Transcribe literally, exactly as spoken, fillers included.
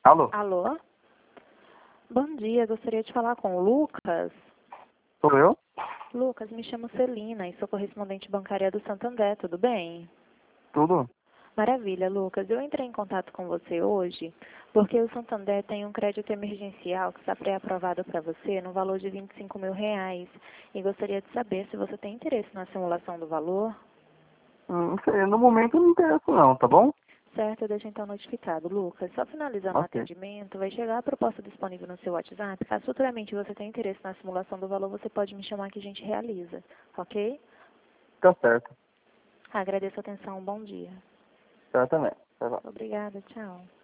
Alô? Alô? Bom dia, gostaria de falar com o Lucas. Sou eu? Lucas, me chamo Celina e sou correspondente bancária do Santander, tudo bem? Tudo? Maravilha, Lucas. Eu entrei em contato com você hoje porque o Santander tem um crédito emergencial que está pré-aprovado para você no valor de vinte e cinco mil reais. E gostaria de saber se você tem interesse na simulação do valor. Hum, Não sei, no momento não interessa não, tá bom? Certo, deixa então notificado. Lucas, só finalizando o Ok. atendimento, vai chegar a proposta disponível no seu WhatsApp. Caso futuramente você tenha interesse na simulação do valor, você pode me chamar que a gente realiza, ok? Tá certo. Agradeço a atenção, bom dia. Tá também. Tá bom. Obrigada, tchau.